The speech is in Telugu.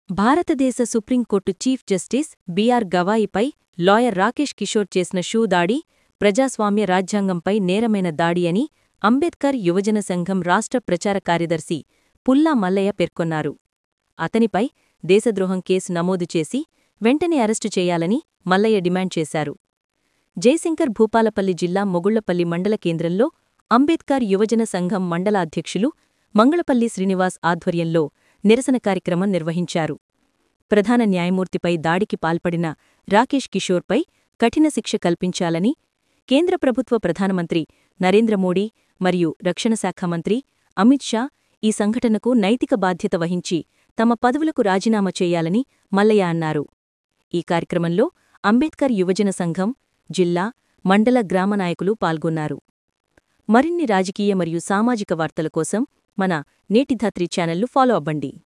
భారతదేశ సుప్రీంకోర్టు చీఫ్ జస్టిస్ బి.ఆర్. గవాయిపై లాయర్ రాకేష్ కిషోర్ చేసిన షూ దాడి ప్రజాస్వామ్య రాజ్యాంగంపై నేరమైన దాడి అని అంబేద్కర్ యువజన సంఘం రాష్ట్ర ప్రచార కార్యదర్శి పుల్లా మల్లయ్య పేర్కొన్నారు. అతనిపై దేశద్రోహం కేసు నమోదు చేసి వెంటనే అరెస్టు చేయాలని మల్లయ్య డిమాండ్ చేశారు. జయశంకర్ భూపాలపల్లి జిల్లా మొగుళ్లపల్లి మండల కేంద్రంలో అంబేద్కర్ యువజన సంఘం మండల అధ్యక్షులు మంగళపల్లి శ్రీనివాస్ ఆధ్వర్యంలో నిరసన కార్యక్రమం నిర్వహించారు. ప్రధాన న్యాయమూర్తిపై దాడికి పాల్పడిన రాకేష్ కిషోర్పై కఠిన శిక్ష కల్పించాలని, కేంద్ర ప్రభుత్వ ప్రధానమంత్రి నరేంద్ర మోడీ మరియు రక్షణ శాఖ మంత్రి అమిత్ షా ఈ సంఘటనకు నైతిక బాధ్యత వహించి తమ పదవులకు రాజీనామా చేయాలని మల్లయ్య అన్నారు. ఈ కార్యక్రమంలో అంబేద్కర్ యువజన సంఘం జిల్లా, మండల గ్రామ నాయకులు పాల్గొన్నారు. మరిన్ని రాజకీయ మరియు సామాజిక వార్తల కోసం మన నేటి ధాత్రి ఛానల్ను ఫాలో అవ్వండి.